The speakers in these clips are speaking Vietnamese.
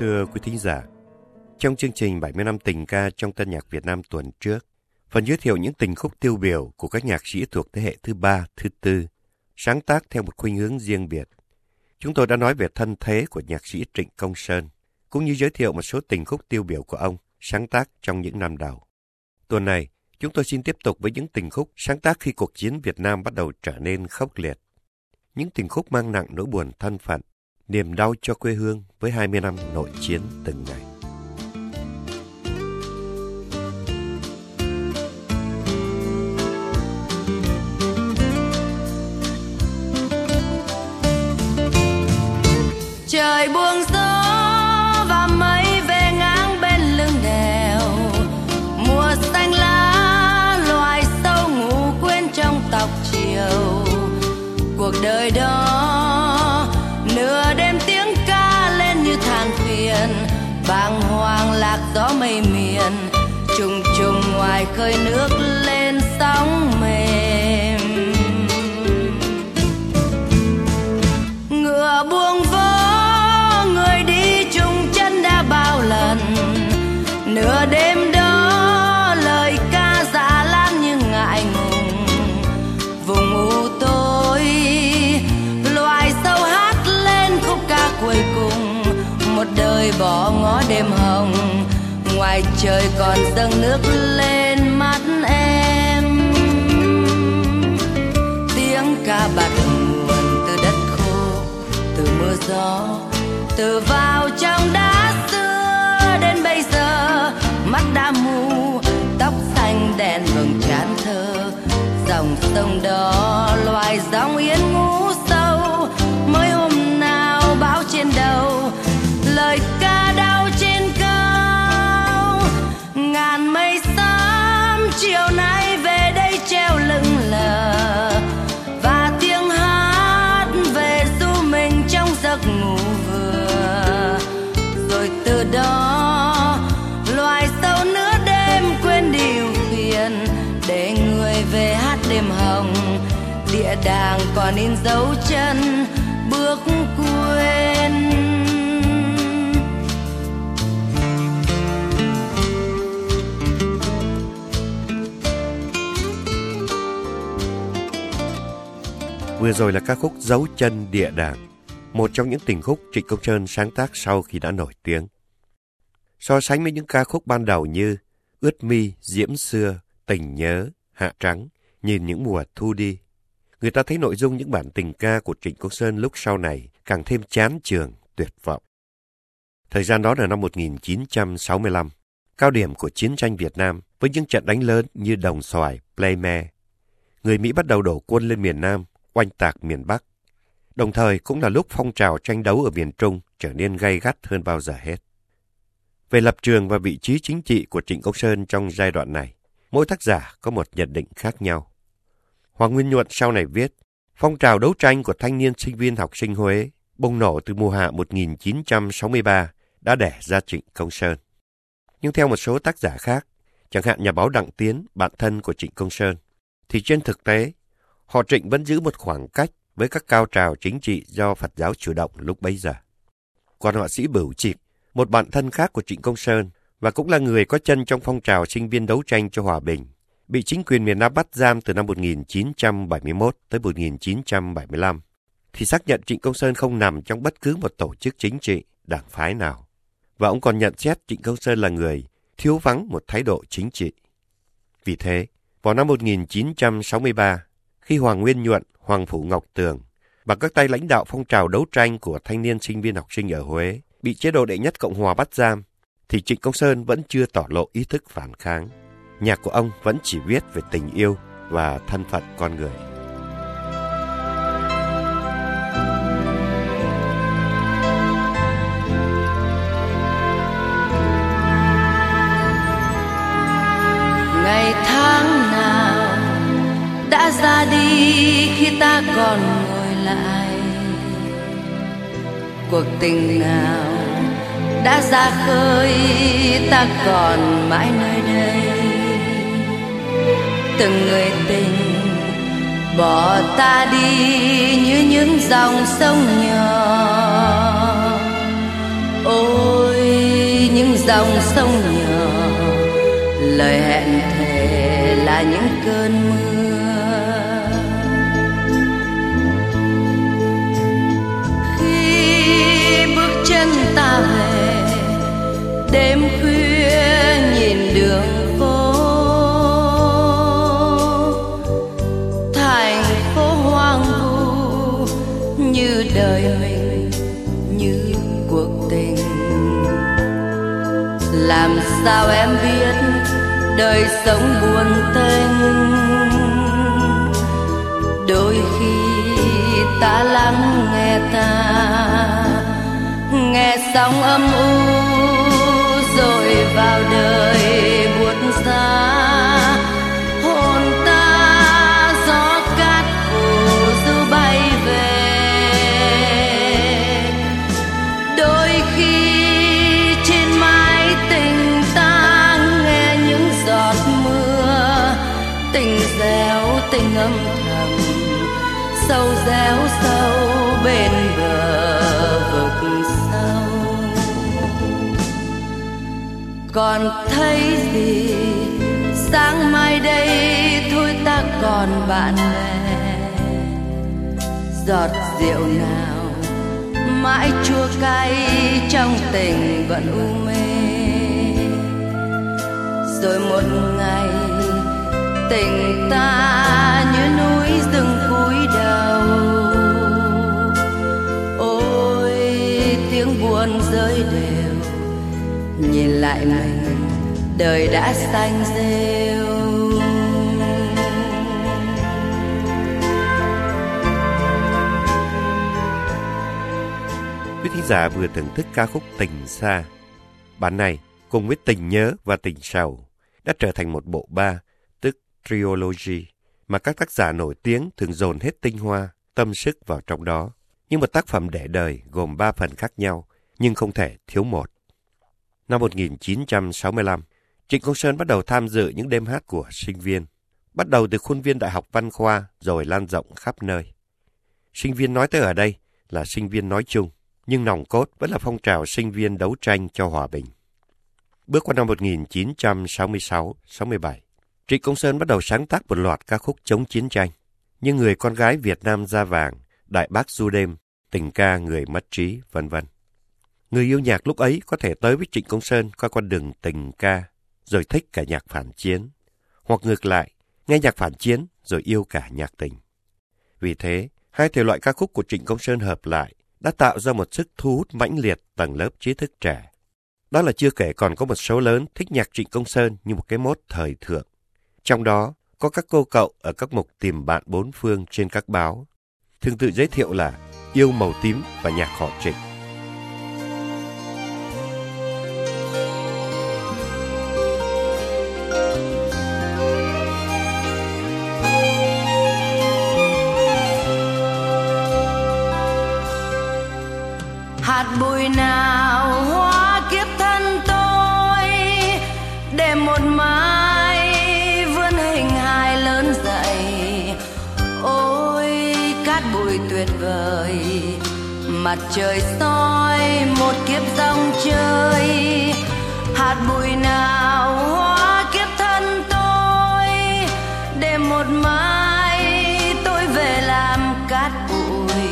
Thưa quý thính giả, trong chương trình 70 năm tình ca trong tân nhạc Việt Nam tuần trước, phần giới thiệu những tình khúc tiêu biểu của các nhạc sĩ thuộc thế hệ thứ ba, thứ tư, sáng tác theo một khuynh hướng riêng biệt. Chúng tôi đã nói về thân thế của nhạc sĩ Trịnh Công Sơn, cũng như giới thiệu một số tình khúc tiêu biểu của ông sáng tác trong những năm đầu. Tuần này, chúng tôi xin tiếp tục với những tình khúc sáng tác khi cuộc chiến Việt Nam bắt đầu trở nên khốc liệt. Những tình khúc mang nặng nỗi buồn thân phận, niềm đau cho quê hương với 20 năm nội chiến từng ngày. Trời buông gió và mây về ngang bên lưng đèo, mùa xanh lá loài sâu ngủ quên trong tóc chiều. Cuộc đời đó nửa đêm tiếng ca lên như than phiền, bàng hoàng lạc gió mây miền, trùng trùng ngoài khơi nước lên sóng mềm. Ngựa buông vó người đi chung chân đã bao lần, nửa đêm đó lời ca dạ lan như ngại ngùng. Vùng u tối loài sâu hát lên khúc ca cuối cùng, một đời bỏ ngó đêm hồng, ngoài trời còn dâng nước lên mắt em. Tiếng ca bạt nguồn từ đất khô, từ mưa gió, từ vào trong đá xưa đến bây giờ. Mắt đã mù, tóc xanh đen vầng trán thơ, dòng sông đó loài dòng yên ngủ sâu. Mới hôm nào bão trên đầu, lời ca đau trên cao. Ngàn mây xám chiều nay về đây treo lững lờ, và tiếng hát về du mình trong giấc ngủ vừa. Rồi từ đó loài sâu nửa đêm quên điều phiền, để người về hát đêm hồng. Địa đàng còn in dấu chân bước quên. Vừa rồi là ca khúc Dấu chân địa đàng, một trong những tình khúc Trịnh Công Sơn sáng tác sau khi đã nổi tiếng. So sánh với những ca khúc ban đầu như Ướt mi, Diễm xưa, Tình nhớ, Hạ trắng, Nhìn những mùa thu đi, người ta thấy nội dung những bản tình ca của Trịnh Công Sơn lúc sau này càng thêm chán chường, tuyệt vọng. Thời gian đó là năm 1965, cao điểm của chiến tranh Việt Nam với những trận đánh lớn như Đồng Xoài, Pleimer. Người Mỹ bắt đầu đổ quân lên miền Nam, oanh tạc miền Bắc. Đồng thời cũng là lúc phong trào tranh đấu ở miền Trung trở nên gay gắt hơn bao giờ hết. Về lập trường và vị trí chính trị của Trịnh Công Sơn trong giai đoạn này, mỗi tác giả có một nhận định khác nhau. Hoàng Nguyên Nhuận sau này viết, phong trào đấu tranh của thanh niên sinh viên học sinh Huế bùng nổ từ mùa hạ 1963 đã đẻ ra Trịnh Công Sơn. Nhưng theo một số tác giả khác, chẳng hạn nhà báo Đặng Tiến, bạn thân của Trịnh Công Sơn, thì trên thực tế, họ Trịnh vẫn giữ một khoảng cách với các cao trào chính trị do Phật giáo chủ động lúc bấy giờ. Còn họa sĩ Bửu Trịt, một bạn thân khác của Trịnh Công Sơn và cũng là người có chân trong phong trào sinh viên đấu tranh cho hòa bình, bị chính quyền miền Nam bắt giam từ năm 1971 tới 1975, thì xác nhận Trịnh Công Sơn không nằm trong bất cứ một tổ chức chính trị, đảng phái nào. Và ông còn nhận xét Trịnh Công Sơn là người thiếu vắng một thái độ chính trị. Vì thế, vào năm 1963, khi Hoàng Nguyên Nhuận, Hoàng Phủ Ngọc Tường và các tay lãnh đạo phong trào đấu tranh của thanh niên sinh viên học sinh ở Huế bị chế độ đệ nhất Cộng hòa bắt giam, thì Trịnh Công Sơn vẫn chưa tỏ lộ ý thức phản kháng. Nhạc của ông vẫn chỉ viết về tình yêu và thân phận con người. Ngày tháng nào đã ra đi khi ta còn ngồi lại, cuộc tình nào đã ra khơi ta còn mãi nơi đây. Từng người tình bỏ ta đi như những dòng sông nhỏ. Ôi dòng sông nhỏ, lời hẹn thề là những cơn mưa. Khi bước chân ta về đêm khuya nhìn đường phố, thành phố hoang vu như đời mình, như cuộc tình. Làm sao em biết đời sống buồn tênh, đôi khi ta lắng nghe nghe sóng âm u rồi vào đời buốt xa. Hồn ta gió cát phủ du bay về, đôi khi trên mái tình ta nghe những giọt mưa, tình réo tình âm thầm, sâu réo sâu bên bờ vực sâu. Còn thấy gì sáng mai đây thôi ta còn bạn bè, giọt rượu nào mãi chua cay trong tình vẫn u mê. Rồi một ngày tình ta như núi rừng cúi đầu, ôi tiếng buồn rơi đều, nhìn lại mình đời đã xanh rêu. Quý thính giả vừa thưởng thức ca khúc Tình Xa. Bản này cùng với Tình Nhớ và Tình Sầu đã trở thành một bộ ba, tức trilogy, mà các tác giả nổi tiếng thường dồn hết tinh hoa, tâm sức vào trong đó. Nhưng một tác phẩm để đời gồm 3 phần khác nhau, nhưng không thể thiếu một. Năm 1965, Trịnh Công Sơn bắt đầu tham dự những đêm hát của sinh viên, bắt đầu từ khuôn viên Đại học Văn Khoa rồi lan rộng khắp nơi. Sinh viên nói tới ở đây là sinh viên nói chung, nhưng nòng cốt vẫn là phong trào sinh viên đấu tranh cho hòa bình. Bước qua năm 1966-67, Trịnh Công Sơn bắt đầu sáng tác một loạt ca khúc chống chiến tranh, như Người con gái Việt Nam da vàng, Đại bác du đêm, Tình ca người mất trí, vân vân. Người yêu nhạc lúc ấy có thể tới với Trịnh Công Sơn qua con đường tình ca, rồi thích cả nhạc phản chiến, hoặc ngược lại, nghe nhạc phản chiến rồi yêu cả nhạc tình. Vì thế, hai thể loại ca khúc của Trịnh Công Sơn hợp lại đã tạo ra một sức thu hút mãnh liệt tầng lớp trí thức trẻ. Đó là chưa kể còn có một số lớn thích nhạc Trịnh Công Sơn như một cái mốt thời thượng. Trong đó có các cô cậu ở các mục tìm bạn bốn phương trên các báo, thường tự giới thiệu là yêu màu tím và nhạc họ Trịnh. Hạt bụi nào hóa kiếp thân tôi, để một mai vươn hình hài lớn dậy. Ôi cát bụi tuyệt vời, mặt trời soi một kiếp dòng chơi. Hạt bụi nào hóa kiếp thân tôi, để một mai tôi về làm cát bụi.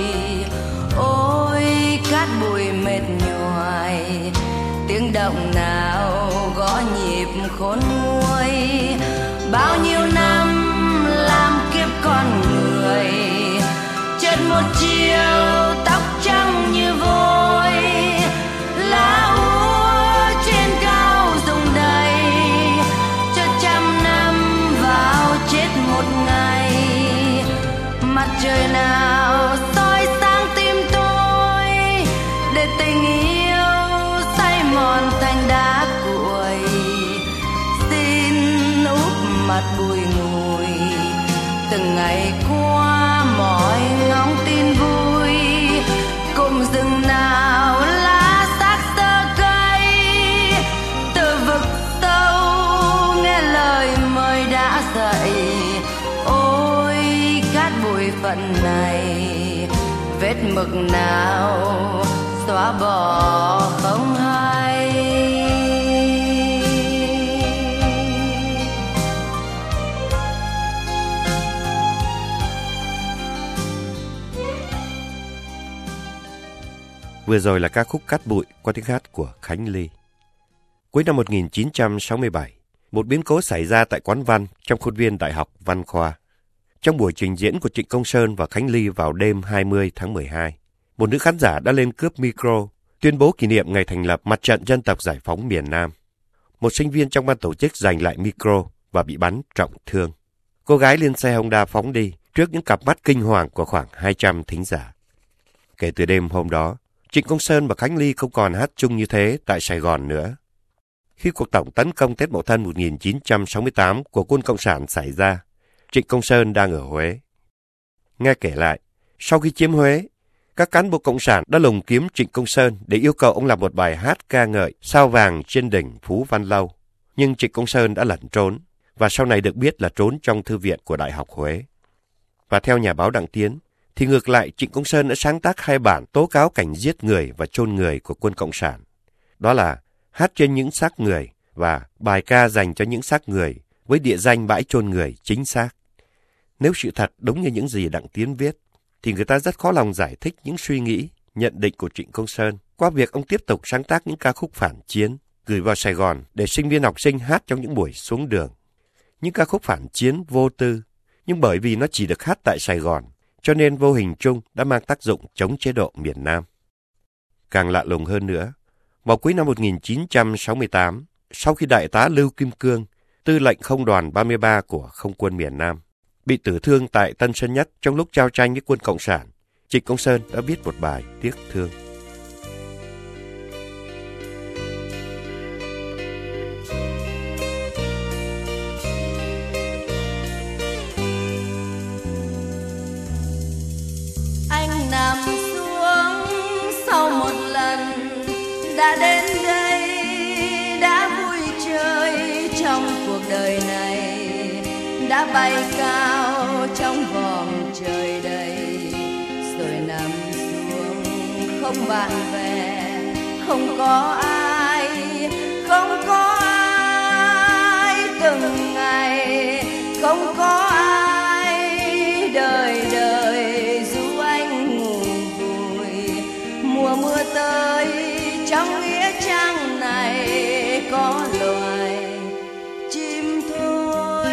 Ôi cát bụi mệt nhoài, tiếng động nào gõ nhịp khôn nguôi. Bao nhiêu năm làm kiếp con người, chợt một chiều tóc trắng như vôi. Lá úa trên cao rụng đầy, cho trăm năm vào chết một ngày. Mặt trời nào soi sáng tim tôi, để tình yêu say mòn thành đá cuội. Xin úp mặt bụi ngùi, từng ngày qua mỏi ngóng tin vui. Cụm rừng nào lá xác xơ cây, từ vực sâu nghe lời mời đã dậy. Ôi cát bụi phận này, vết mực nào xóa bỏ không hay. Vừa rồi là ca khúc Cát Bụi qua tiếng hát của Khánh Ly. Cuối năm 1967, một biến cố xảy ra tại quán Văn trong khuôn viên Đại học Văn Khoa. Trong buổi trình diễn của Trịnh Công Sơn và Khánh Ly vào đêm 20 tháng 12, một nữ khán giả đã lên cướp micro, tuyên bố kỷ niệm ngày thành lập Mặt trận Dân tộc Giải phóng miền Nam. Một sinh viên trong ban tổ chức giành lại micro và bị bắn trọng thương. Cô gái lên xe Honda phóng đi trước những cặp mắt kinh hoàng của khoảng 200 thính giả. Kể từ đêm hôm đó, Trịnh Công Sơn và Khánh Ly không còn hát chung như thế tại Sài Gòn nữa. Khi cuộc tổng tấn công Tết Mậu Thân 1968 của quân Cộng sản xảy ra, Trịnh Công Sơn đang ở Huế. Nghe kể lại, sau khi chiếm Huế, các cán bộ Cộng sản đã lùng kiếm Trịnh Công Sơn để yêu cầu ông làm một bài hát ca ngợi sao vàng trên đỉnh Phú Văn Lâu. Nhưng Trịnh Công Sơn đã lẩn trốn, và sau này được biết là trốn trong thư viện của Đại học Huế. Và theo nhà báo Đặng Tiến, thì ngược lại Trịnh Công Sơn đã sáng tác 2 bản tố cáo cảnh giết người và chôn người của quân Cộng sản. Đó là Hát trên những xác người và bài ca dành cho những xác người với địa danh bãi chôn người chính xác. Nếu sự thật đúng như những gì Đặng Tiến viết, thì người ta rất khó lòng giải thích những suy nghĩ, nhận định của Trịnh Công Sơn qua việc ông tiếp tục sáng tác những ca khúc phản chiến, gửi vào Sài Gòn để sinh viên học sinh hát trong những buổi xuống đường. Những ca khúc phản chiến vô tư, nhưng bởi vì nó chỉ được hát tại Sài Gòn, cho nên vô hình chung đã mang tác dụng chống chế độ miền Nam. Càng lạ lùng hơn nữa, vào cuối năm 1968, sau khi Đại tá Lưu Kim Cương, tư lệnh không đoàn 33 của Không quân miền Nam, bị tử thương tại Tân Sơn Nhất trong lúc giao tranh với quân Cộng sản, Trịnh Công Sơn đã viết một bài tiếc thương. Anh nằm xuống sau một lần đã đến đây, đã vui chơi trong cuộc đời này, đã bay cao trong vòng trời đầy, rồi nằm xuống không bạn bè, không có ai, không có ai từng ngày, không có ai đời đời du anh ngủ vùi. Mùa mưa tới trong nghĩa trang này có loài chim thôi.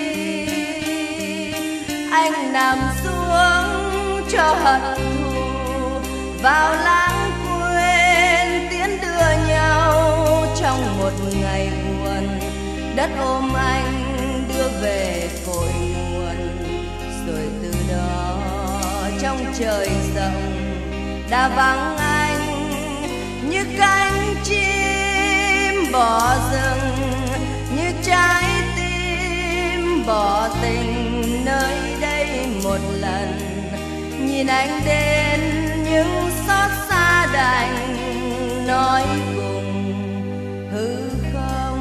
Anh nằm xuống cho hận thù vào lãng quên, tiến đưa nhau trong một ngày buồn. Đất ôm anh đưa về cội nguồn, rồi từ đó trong trời rộng đã vắng anh như cánh chim bỏ rừng, như trái tim bỏ tình nơi đây một lần. Nhìn anh đến những xót xa đành nói cùng hư không.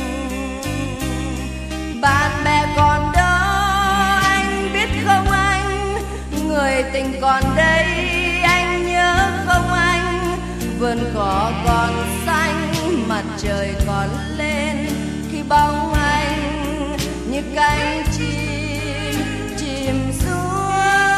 Bạn bè còn đó anh biết không anh, người tình còn đây anh nhớ không anh. Vườn cỏ còn xanh, mặt trời còn lên, khi bóng anh như cánh chim xuống.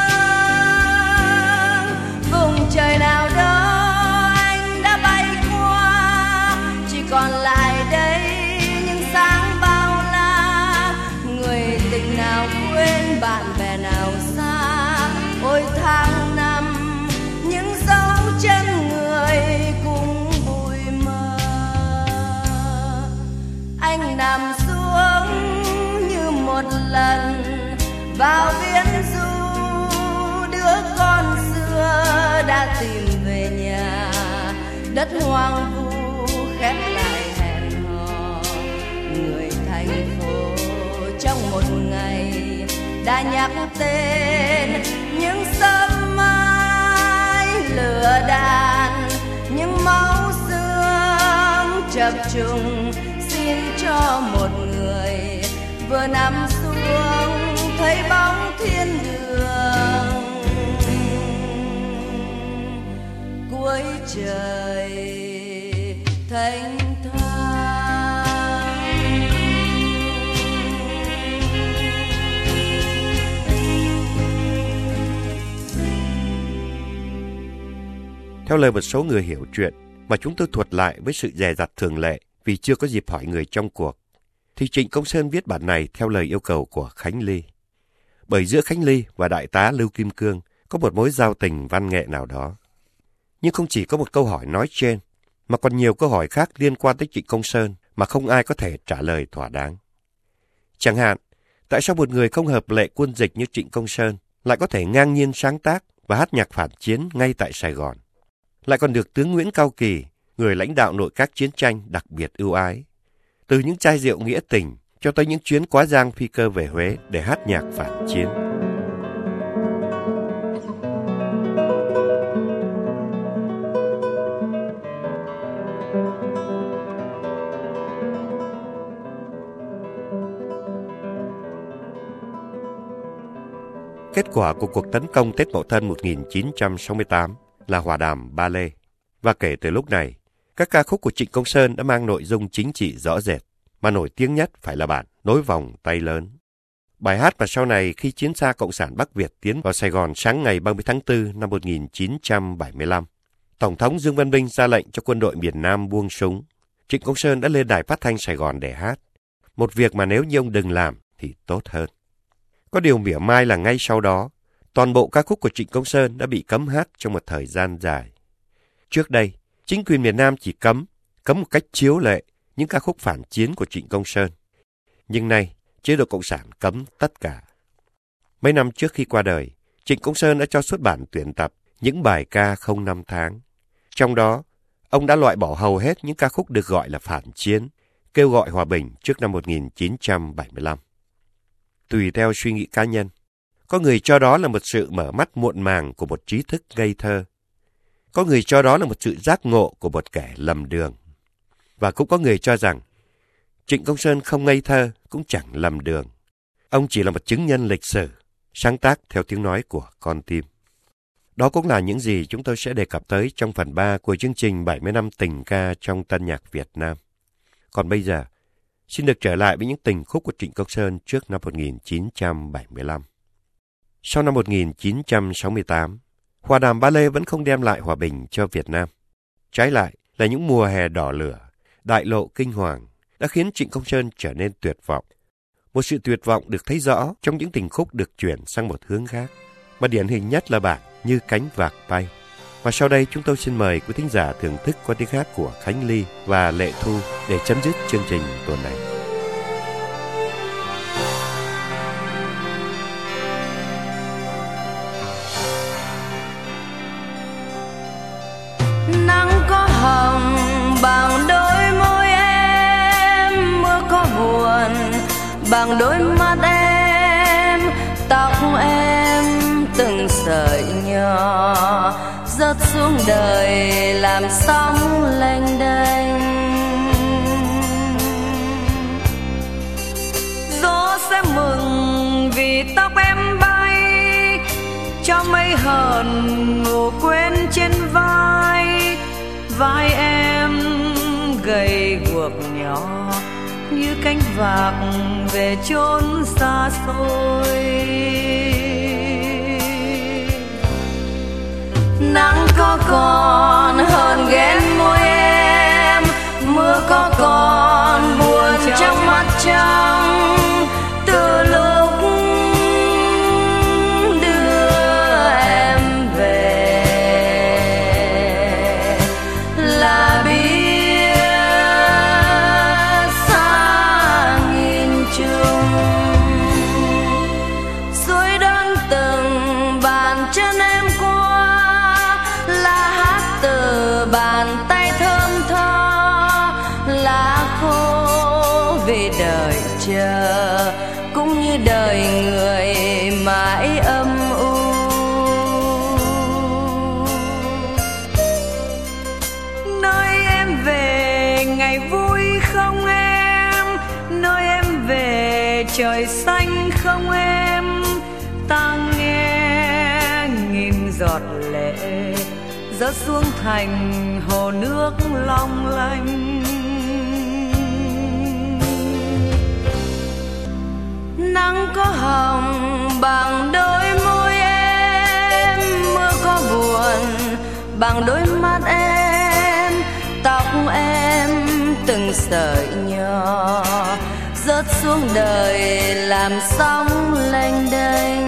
Vùng trời nào đó anh đã bay qua, chỉ còn lại đây những sáng bao la. Người tình nào quên, bạn bè nào xa, ôi tháng năm những dấu chân người cùng bụi mờ. Anh nằm xuống như một lần vào viễn du, đứa con xưa đã tìm về nhà. Đất hoang vu khép lại hẹn hò, người thành phố trong một ngày đã nhắc tên những sớm mai lửa đạn, những máu xương chập trùng. Xin cho một người vừa nằm xuống thấy bóng thiên đường cuối trời thanh thang. Theo lời một số người hiểu chuyện mà chúng tôi thuật lại với sự dè dặt thường lệ vì chưa có dịp hỏi người trong cuộc, thì Trịnh Công Sơn viết bản này theo lời yêu cầu của Khánh Ly. Bởi giữa Khánh Ly và đại tá Lưu Kim Cương có một mối giao tình văn nghệ nào đó. Nhưng không chỉ có một câu hỏi nói trên, mà còn nhiều câu hỏi khác liên quan tới Trịnh Công Sơn mà không ai có thể trả lời thỏa đáng. Chẳng hạn, tại sao một người không hợp lệ quân dịch như Trịnh Công Sơn lại có thể ngang nhiên sáng tác và hát nhạc phản chiến ngay tại Sài Gòn, lại còn được tướng Nguyễn Cao Kỳ, người lãnh đạo nội các chiến tranh, đặc biệt ưu ái, từ những chai rượu nghĩa tình cho tới những chuyến quá giang phi cơ về Huế để hát nhạc phản chiến. Kết quả của cuộc tấn công Tết Mậu Thân 1968 là hòa đàm Ba Lê. Và kể từ lúc này, các ca khúc của Trịnh Công Sơn đã mang nội dung chính trị rõ rệt, mà nổi tiếng nhất phải là bản Nối Vòng Tay Lớn. Bài hát mà sau này khi chiến xa Cộng sản Bắc Việt tiến vào Sài Gòn sáng ngày 30 tháng 4 năm 1975, Tổng thống Dương Văn Minh ra lệnh cho quân đội miền Nam buông súng, Trịnh Công Sơn đã lên đài phát thanh Sài Gòn để hát. Một việc mà nếu như ông đừng làm thì tốt hơn. Có điều mỉa mai là ngay sau đó, toàn bộ ca khúc của Trịnh Công Sơn đã bị cấm hát trong một thời gian dài. Trước đây, chính quyền miền Nam chỉ cấm một cách chiếu lệ những ca khúc phản chiến của Trịnh Công Sơn. Nhưng nay, chế độ Cộng sản cấm tất cả. Mấy năm trước khi qua đời, Trịnh Công Sơn đã cho xuất bản tuyển tập những bài ca không năm tháng. Trong đó, ông đã loại bỏ hầu hết những ca khúc được gọi là phản chiến, kêu gọi hòa bình trước năm 1975. Tùy theo suy nghĩ cá nhân, có người cho đó là một sự mở mắt muộn màng của một trí thức ngây thơ. Có người cho đó là một sự giác ngộ của một kẻ lầm đường. Và cũng có người cho rằng Trịnh Công Sơn không ngây thơ cũng chẳng lầm đường. Ông chỉ là một chứng nhân lịch sử, sáng tác theo tiếng nói của con tim. Đó cũng là những gì chúng tôi sẽ đề cập tới trong phần 3 của chương trình 70 năm tình ca trong tân nhạc Việt Nam. Còn bây giờ, xin được trở lại với những tình khúc của Trịnh Công Sơn trước năm 1975. Sau năm 1968, hòa đàm Ba Lê vẫn không đem lại hòa bình cho Việt Nam. Trái lại là những mùa hè đỏ lửa, đại lộ kinh hoàng đã khiến Trịnh Công Sơn trở nên tuyệt vọng. Một sự tuyệt vọng được thấy rõ trong những tình khúc được chuyển sang một hướng khác, mà điển hình nhất là bản Như Cánh Vạc Bay. Và sau đây chúng tôi xin mời quý thính giả thưởng thức qua tiếng hát của Khánh Ly và Lệ Thu để chấm dứt chương trình tuần này. Nắng có hồng bằng đôi môi em, mưa có buồn bằng đôi mắt em, tóc em từng sợi nhỏ rớt xuống đời làm sóng lênh đênh. Gió sẽ mừng vì tóc em bay, cho mây hờn ngủ quên trên vai. Vai em gầy guộc nhỏ như cánh vạc về chốn xa xôi. Nắng có còn hờn ghen môi em, mưa có còn buồn trong mắt trăng. Từ lúc đưa em về là biết xa nghìn trùng. Suối đơn từng bàn chân em qua, là hát từ bàn tay thơm tho. Lá khô vì đời chờ, cũng như đời người mãi âm u. Nơi em về ngày vui không em, nơi em về trời xanh không em. Ta nghe nghìn giọt lệ rớt xuống thành hồ nước long lanh. Nắng có hồng bằng đôi môi em, mưa có buồn bằng đôi mắt sợi nhỏ rớt xuống đời làm sóng lênh đênh.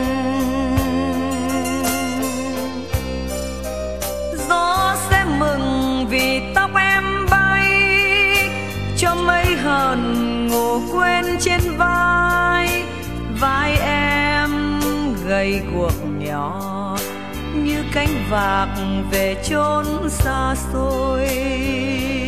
Gió sẽ mừng vì tóc em bay, cho mây hờn ngủ quên trên vai. Vai em gầy guộc nhỏ như cánh vạc về chốn xa xôi.